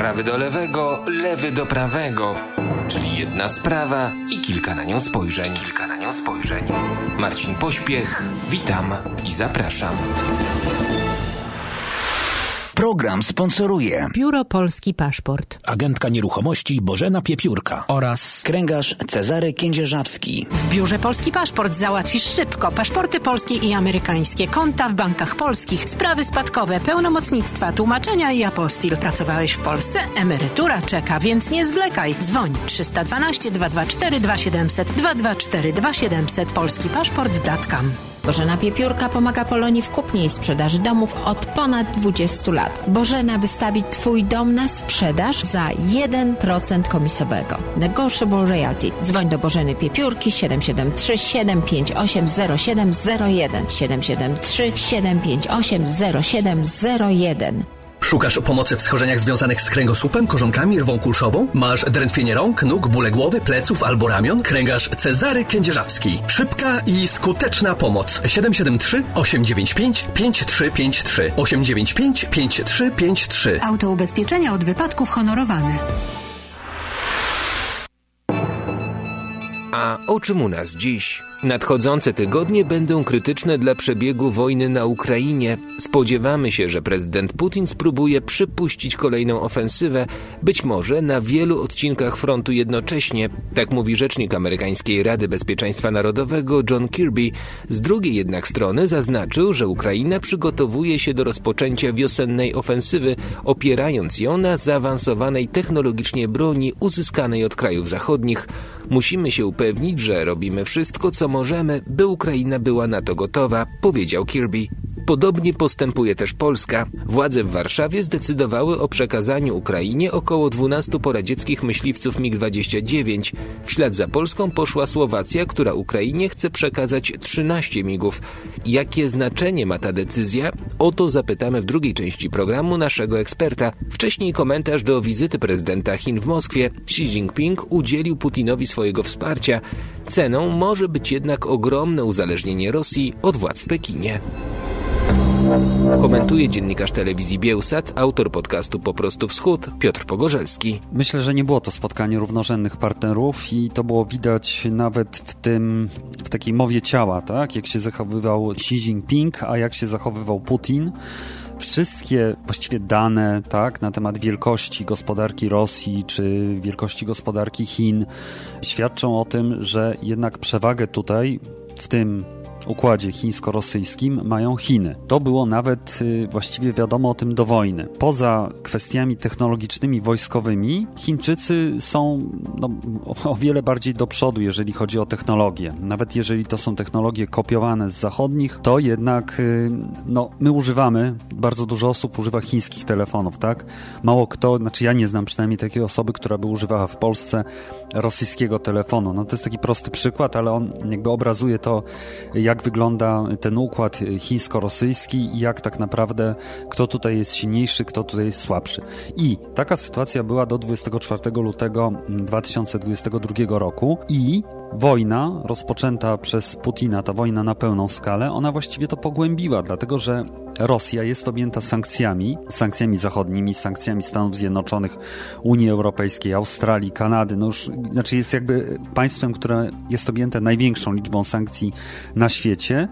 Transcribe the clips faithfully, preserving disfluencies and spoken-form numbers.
Prawy do lewego, lewy do prawego. Czyli jedna sprawa i kilka na nią spojrzeń. Kilka na nią spojrzeń. Marcin Pośpiech, witam i zapraszam. Program sponsoruje Biuro Polski Paszport, agentka nieruchomości Bożena Piepiórka oraz kręgarz Cezary Kędzierzawski. W Biurze Polski Paszport załatwisz szybko paszporty polskie i amerykańskie, konta w bankach polskich, sprawy spadkowe, pełnomocnictwa, tłumaczenia i apostil. Pracowałeś w Polsce? Emerytura czeka, więc nie zwlekaj. Dzwoń trzysta dwanaście, dwieście dwadzieścia cztery, dwa siedemset, dwieście dwadzieścia cztery, dwa siedemset, polski paszport kropka com. Bożena Piepiórka pomaga Polonii w kupnie i sprzedaży domów od ponad dwudziestu lat. Bożena wystawi Twój dom na sprzedaż za jeden procent komisowego. Negotiable Realty. Dzwoń do Bożeny Piepiórki siedem siedem trzy, siedem pięć osiem, zero siedem zero jeden siedem siedem trzy, siedem pięć osiem, zero siedem zero jeden. Szukasz pomocy w schorzeniach związanych z kręgosłupem, korzonkami, rwą kulszową? Masz drętwienie rąk, nóg, bóle głowy, pleców albo ramion? Kręgarz Cezary Kędzierzawski. Szybka i skuteczna pomoc. siedem siedem trzy, osiem dziewięć pięć, pięć trzy pięć trzy. osiem dziewięć pięć, pięć trzy pięć trzy. Autoubezpieczenia od wypadków honorowane. A o czym u nas dziś? Nadchodzące tygodnie będą krytyczne dla przebiegu wojny na Ukrainie. Spodziewamy się, że prezydent Putin spróbuje przypuścić kolejną ofensywę, być może na wielu odcinkach frontu jednocześnie. Tak mówi rzecznik amerykańskiej Rady Bezpieczeństwa Narodowego John Kirby. Z drugiej jednak strony zaznaczył, że Ukraina przygotowuje się do rozpoczęcia wiosennej ofensywy, opierając ją na zaawansowanej technologicznie broni uzyskanej od krajów zachodnich. Musimy się upewnić, że robimy wszystko, co możemy, by Ukraina była na to gotowa, powiedział Kirby. Podobnie postępuje też Polska. Władze w Warszawie zdecydowały o przekazaniu Ukrainie około dwunastu poradzieckich myśliwców mig dwadzieścia dziewięć. W ślad za Polską poszła Słowacja, która Ukrainie chce przekazać trzynaście migów. Jakie znaczenie ma ta decyzja? O to zapytamy w drugiej części programu naszego eksperta. Wcześniej komentarz do wizyty prezydenta Chin w Moskwie. Xi Jinping udzielił Putinowi swojego wsparcia. Ceną może być jednak ogromne uzależnienie Rosji od władz w Pekinie. Komentuje dziennikarz telewizji Biełsat, autor podcastu Po prostu Wschód, Piotr Pogorzelski. Myślę, że nie było to spotkanie równorzędnych partnerów i to było widać nawet w tym, w takiej mowie ciała, tak? Jak się zachowywał Xi Jinping, a jak się zachowywał Putin. Wszystkie właściwie dane, tak, na temat wielkości gospodarki Rosji czy wielkości gospodarki Chin świadczą o tym, że jednak przewagę tutaj w tym układzie chińsko-rosyjskim mają Chiny. To było nawet y, właściwie wiadomo o tym do wojny. Poza kwestiami technologicznymi, wojskowymi, Chińczycy są no, o wiele bardziej do przodu, jeżeli chodzi o technologię. Nawet jeżeli to są technologie kopiowane z zachodnich, to jednak y, no, my używamy, bardzo dużo osób używa chińskich telefonów, tak? Mało kto, znaczy ja nie znam przynajmniej takiej osoby, która by używała w Polsce rosyjskiego telefonu. No to jest taki prosty przykład, ale on jakby obrazuje to, jak jak wygląda ten układ chińsko-rosyjski i jak tak naprawdę kto tutaj jest silniejszy, kto tutaj jest słabszy. I taka sytuacja była do dwudziestego czwartego lutego dwa tysiące dwudziestego drugiego roku i wojna rozpoczęta przez Putina, ta wojna na pełną skalę, ona właściwie to pogłębiła, dlatego że Rosja jest objęta sankcjami, sankcjami zachodnimi, sankcjami Stanów Zjednoczonych, Unii Europejskiej, Australii, Kanady. No już, znaczy jest jakby państwem, które jest objęte największą liczbą sankcji na świecie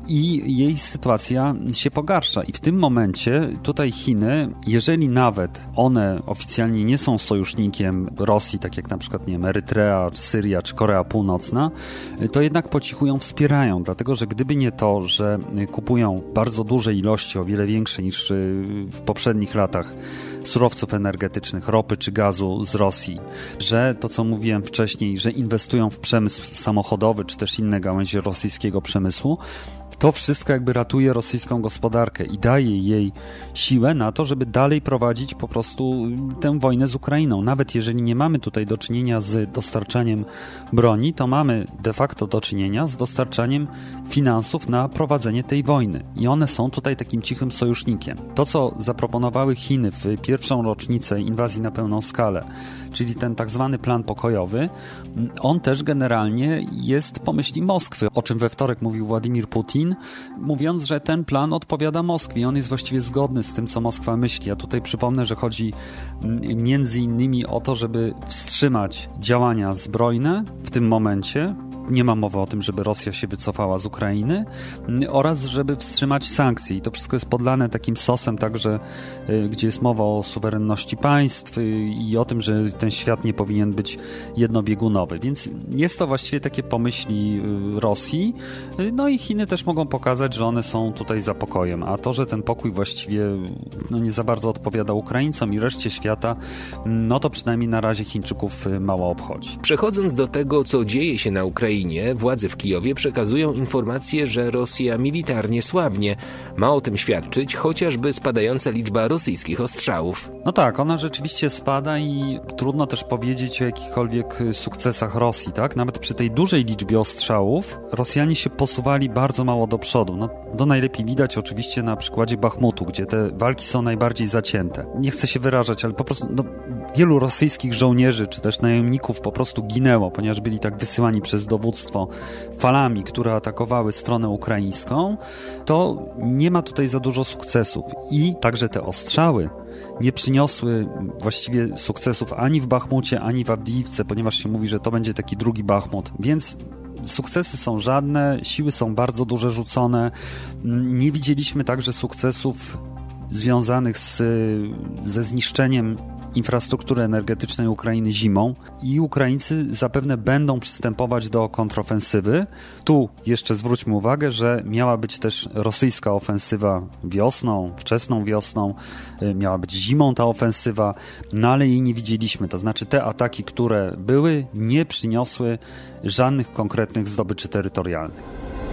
i jej sytuacja się pogarsza. I w tym momencie tutaj Chiny, jeżeli nawet one oficjalnie nie są sojusznikiem Rosji, tak jak na przykład nie wiem, Erytrea, Syria czy Korea Północna, to jednak po cichu ją wspierają, dlatego że gdyby nie to, że kupują bardzo duże ilości, o wiele większe niż w poprzednich latach surowców energetycznych, ropy czy gazu z Rosji, że to, co mówiłem wcześniej, że inwestują w przemysł samochodowy czy też inne gałęzie rosyjskiego przemysłu, to wszystko jakby ratuje rosyjską gospodarkę i daje jej siłę na to, żeby dalej prowadzić po prostu tę wojnę z Ukrainą. Nawet jeżeli nie mamy tutaj do czynienia z dostarczaniem broni, to mamy de facto do czynienia z dostarczaniem finansów na prowadzenie tej wojny. I one są tutaj takim cichym sojusznikiem. To, co zaproponowały Chiny w pierwszą rocznicę inwazji na pełną skalę, czyli ten tak zwany plan pokojowy, on też generalnie jest po myśli Moskwy, o czym we wtorek mówił Władimir Putin, Putin, mówiąc, że ten plan odpowiada Moskwie. On jest właściwie zgodny z tym, co Moskwa myśli. Ja tutaj przypomnę, że chodzi między innymi o to, żeby wstrzymać działania zbrojne w tym momencie. Nie ma mowy o tym, żeby Rosja się wycofała z Ukrainy oraz żeby wstrzymać sankcje. I to wszystko jest podlane takim sosem także, gdzie jest mowa o suwerenności państw i o tym, że ten świat nie powinien być jednobiegunowy. Więc jest to właściwie takie pomyśli Rosji. No i Chiny też mogą pokazać, że one są tutaj za pokojem. A to, że ten pokój właściwie no, nie za bardzo odpowiada Ukraińcom i reszcie świata, no to przynajmniej na razie Chińczyków mało obchodzi. Przechodząc do tego, co dzieje się na Ukrainie, władze w Kijowie przekazują informację, że Rosja militarnie słabnie. Ma o tym świadczyć chociażby spadająca liczba rosyjskich ostrzałów. No tak, ona rzeczywiście spada i trudno też powiedzieć o jakichkolwiek sukcesach Rosji, tak? Nawet przy tej dużej liczbie ostrzałów Rosjanie się posuwali bardzo mało do przodu. No, to najlepiej widać oczywiście na przykładzie Bachmutu, gdzie te walki są najbardziej zacięte. Nie chcę się wyrażać, ale po prostu no, wielu rosyjskich żołnierzy czy też najemników po prostu ginęło, ponieważ byli tak wysyłani przez dowództwo falami, które atakowały stronę ukraińską, to nie ma tutaj za dużo sukcesów. I także te ostrzały nie przyniosły właściwie sukcesów ani w Bachmucie, ani w Awdijiwce, ponieważ się mówi, że to będzie taki drugi Bachmut. Więc sukcesy są żadne, siły są bardzo duże rzucone. Nie widzieliśmy także sukcesów związanych z, ze zniszczeniem infrastruktury energetycznej Ukrainy zimą i Ukraińcy zapewne będą przystępować do kontrofensywy. Tu jeszcze zwróćmy uwagę, że miała być też rosyjska ofensywa wiosną, wczesną wiosną, miała być zimą ta ofensywa, no ale jej nie widzieliśmy. To znaczy te ataki, które były, nie przyniosły żadnych konkretnych zdobyczy terytorialnych.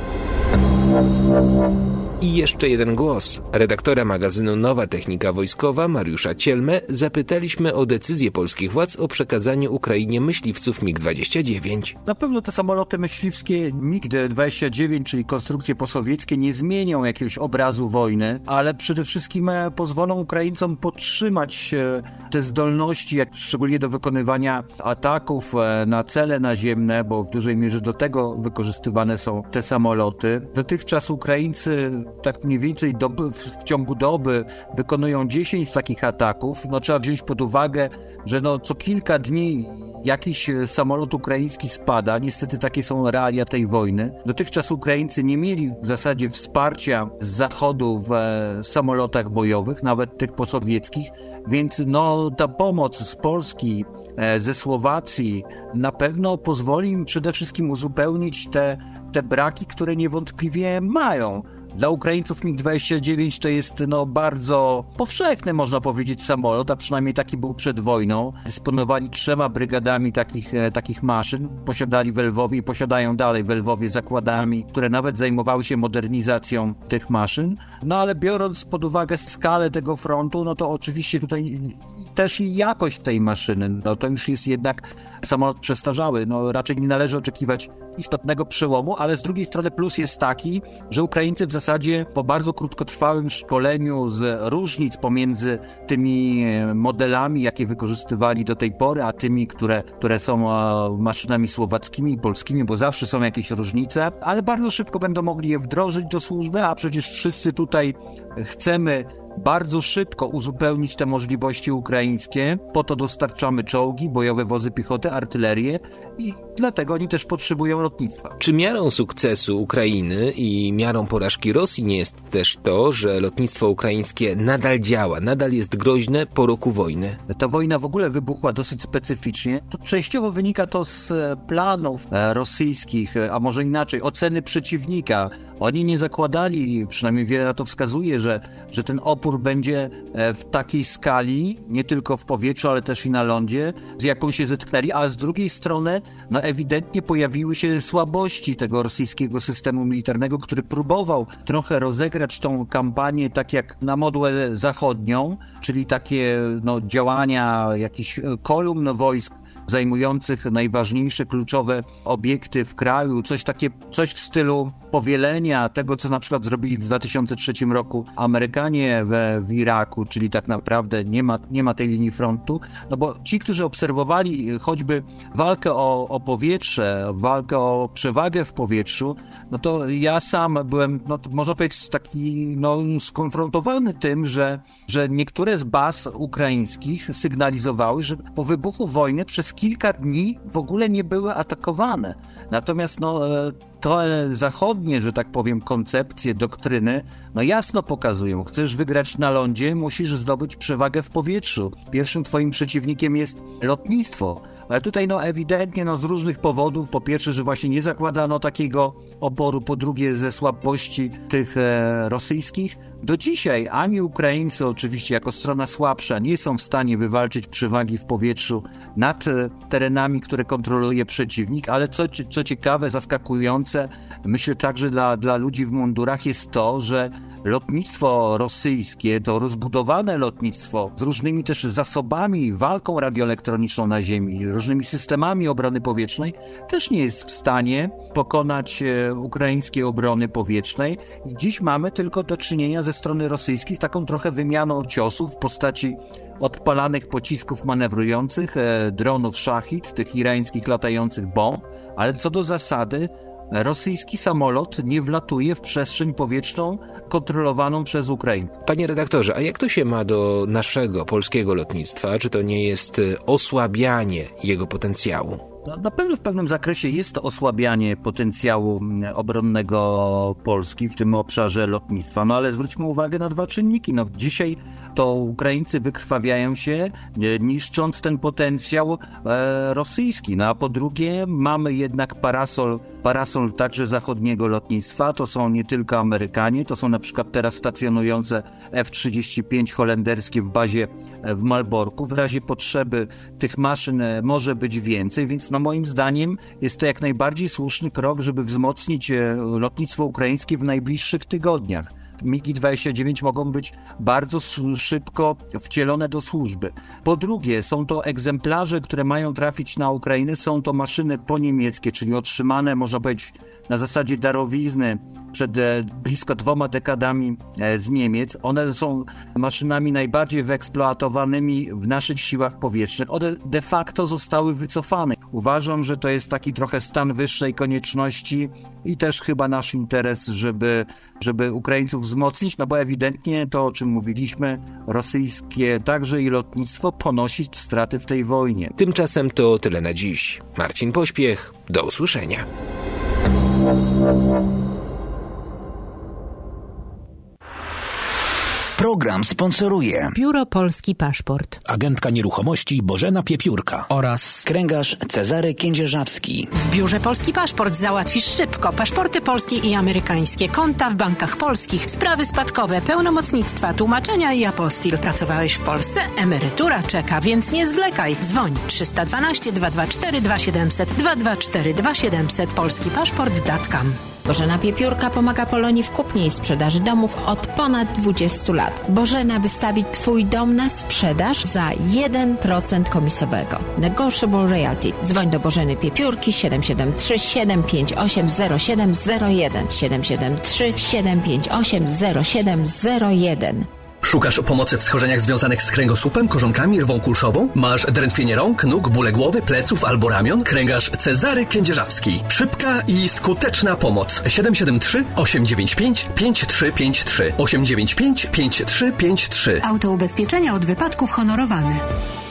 I jeszcze jeden głos. Redaktora magazynu Nowa Technika Wojskowa Mariusza Cielmę zapytaliśmy o decyzję polskich władz o przekazaniu Ukrainie myśliwców mig dwadzieścia dziewięć. Na pewno te samoloty myśliwskie mig dwadzieścia dziewięć, czyli konstrukcje posowieckie, nie zmienią jakiegoś obrazu wojny, ale przede wszystkim pozwolą Ukraińcom podtrzymać te zdolności, jak szczególnie do wykonywania ataków na cele naziemne, bo w dużej mierze do tego wykorzystywane są te samoloty. Dotychczas Ukraińcy tak mniej więcej doby, w ciągu doby wykonują dziesięć takich ataków. No trzeba wziąć pod uwagę, że no co kilka dni jakiś samolot ukraiński spada. Niestety takie są realia tej wojny. Dotychczas Ukraińcy nie mieli w zasadzie wsparcia z zachodu w e, samolotach bojowych, nawet tych posowieckich, więc no ta pomoc z Polski, e, ze Słowacji na pewno pozwoli im przede wszystkim uzupełnić te, te braki, które niewątpliwie mają. Dla Ukraińców mig dwadzieścia dziewięć to jest no, bardzo powszechny, można powiedzieć, samolot, a przynajmniej taki był przed wojną. Dysponowali trzema brygadami takich, e, takich maszyn, posiadali w Lwowie i posiadają dalej w Lwowie zakładami, które nawet zajmowały się modernizacją tych maszyn. No ale biorąc pod uwagę skalę tego frontu, no to oczywiście tutaj też i jakość tej maszyny, no to już jest jednak samolot przestarzały. No raczej nie należy oczekiwać istotnego przełomu, ale z drugiej strony plus jest taki, że Ukraińcy w zasadzie po bardzo krótkotrwałym szkoleniu z różnic pomiędzy tymi modelami, jakie wykorzystywali do tej pory, a tymi, które, które są maszynami słowackimi i polskimi, bo zawsze są jakieś różnice, ale bardzo szybko będą mogli je wdrożyć do służby, a przecież wszyscy tutaj chcemy bardzo szybko uzupełnić te możliwości ukraińskie. Po to dostarczamy czołgi, bojowe wozy piechoty, artylerię i dlatego oni też potrzebują lotnictwa. Czy miarą sukcesu Ukrainy i miarą porażki Rosji nie jest też to, że lotnictwo ukraińskie nadal działa, nadal jest groźne po roku wojny? Ta wojna w ogóle wybuchła dosyć specyficznie. To częściowo wynika to z planów rosyjskich, a może inaczej, oceny przeciwnika. Oni nie zakładali, przynajmniej wiele na to wskazuje, że, że ten opór będzie w takiej skali, nie tylko w powietrzu, ale też i na lądzie, z jaką się zetknęli, a z drugiej strony no ewidentnie pojawiły się słabości tego rosyjskiego systemu militarnego, który próbował trochę rozegrać tą kampanię tak jak na modłę zachodnią, czyli takie no, działania jakichś kolumn wojsk zajmujących najważniejsze, kluczowe obiekty w kraju, coś takie, coś w stylu powielenia tego, co na przykład zrobili w dwa tysiące trzecim roku Amerykanie w, w Iraku, czyli tak naprawdę nie ma, nie ma tej linii frontu, no bo ci, którzy obserwowali choćby walkę o, o powietrze, walkę o przewagę w powietrzu, no to ja sam byłem, no można powiedzieć, taki no, skonfrontowany tym, że, że niektóre z baz ukraińskich sygnalizowały, że po wybuchu wojny przez kilka dni w ogóle nie były atakowane. Natomiast no, te zachodnie, że tak powiem, koncepcje, doktryny, no jasno pokazują, chcesz wygrać na lądzie, musisz zdobyć przewagę w powietrzu. Pierwszym twoim przeciwnikiem jest lotnictwo. Ale tutaj no ewidentnie no, z różnych powodów, po pierwsze, że właśnie nie zakładano takiego oporu, po drugie ze słabości tych e, rosyjskich. Do dzisiaj ani Ukraińcy, oczywiście jako strona słabsza, nie są w stanie wywalczyć przewagi w powietrzu nad e, terenami, które kontroluje przeciwnik, ale co, co ciekawe, zaskakujące, myślę także dla, dla ludzi w mundurach, jest to, że lotnictwo rosyjskie, to rozbudowane lotnictwo z różnymi też zasobami, walką radioelektroniczną na ziemi, różnymi systemami obrony powietrznej, też nie jest w stanie pokonać e, ukraińskiej obrony powietrznej. I dziś mamy tylko do czynienia ze strony rosyjskiej z taką trochę wymianą ciosów w postaci odpalanych pocisków manewrujących, e, dronów Szachid, tych irańskich latających bomb, ale co do zasady rosyjski samolot nie wlatuje w przestrzeń powietrzną kontrolowaną przez Ukrainę. Panie redaktorze, a jak to się ma do naszego polskiego lotnictwa? Czy to nie jest osłabianie jego potencjału? No, na pewno w pewnym zakresie jest to osłabianie potencjału obronnego Polski w tym obszarze lotnictwa, no ale zwróćmy uwagę na dwa czynniki. No, dzisiaj to Ukraińcy wykrwawiają się, niszcząc ten potencjał e, rosyjski. No a po drugie mamy jednak parasol, parasol także zachodniego lotnictwa. To są nie tylko Amerykanie, to są na przykład teraz stacjonujące F trzydzieści pięć holenderskie w bazie w Malborku. W razie potrzeby tych maszyn może być więcej, więc no moim zdaniem jest to jak najbardziej słuszny krok, żeby wzmocnić lotnictwo ukraińskie w najbliższych tygodniach. migi dwadzieścia dziewięć mogą być bardzo szybko wcielone do służby. Po drugie, są to egzemplarze, które mają trafić na Ukrainę, są to maszyny poniemieckie, czyli otrzymane, można powiedzieć, na zasadzie darowizny przed blisko dwoma dekadami z Niemiec. One są maszynami najbardziej wyeksploatowanymi w naszych siłach powietrznych. One de facto zostały wycofane. Uważam, że to jest taki trochę stan wyższej konieczności i też chyba nasz interes, żeby, żeby Ukraińców wzmocnić, no bo ewidentnie to, o czym mówiliśmy, rosyjskie także i lotnictwo ponosi straty w tej wojnie. Tymczasem to tyle na dziś. Marcin Pośpiech, do usłyszenia. Program sponsoruje Biuro Polski Paszport, agentka nieruchomości Bożena Piepiórka oraz kręgarz Cezary Kędzierzawski. W Biurze Polski Paszport załatwisz szybko paszporty polskie i amerykańskie, konta w bankach polskich, sprawy spadkowe, pełnomocnictwa, tłumaczenia i apostil. Pracowałeś w Polsce? Emerytura czeka, więc nie zwlekaj. Dzwoń trzysta dwanaście, dwieście dwadzieścia cztery, dwa siedemset, dwieście dwadzieścia cztery, dwa siedemset, polski paszport kropka com. Bożena Piepiórka pomaga Polonii w kupnie i sprzedaży domów od ponad dwudziestu lat. Bożena wystawi Twój dom na sprzedaż za jeden procent komisowego. Negotiable Realty. Dzwoń do Bożeny Piepiórki siedem siedem trzy, siedem pięć osiem, zero siedem zero jeden siedem siedem trzy, siedem pięć osiem, zero siedem zero jeden. Szukasz pomocy w schorzeniach związanych z kręgosłupem, korzonkami, rwą kulszową? Masz drętwienie rąk, nóg, bóle głowy, pleców albo ramion? Kręgarz Cezary Kędzierzawski. Szybka i skuteczna pomoc. siedem siedem trzy, osiem dziewięć pięć, pięć trzy pięć trzy. osiem dziewięć pięć, pięć trzy pięć trzy. Autoubezpieczenia od wypadków honorowane.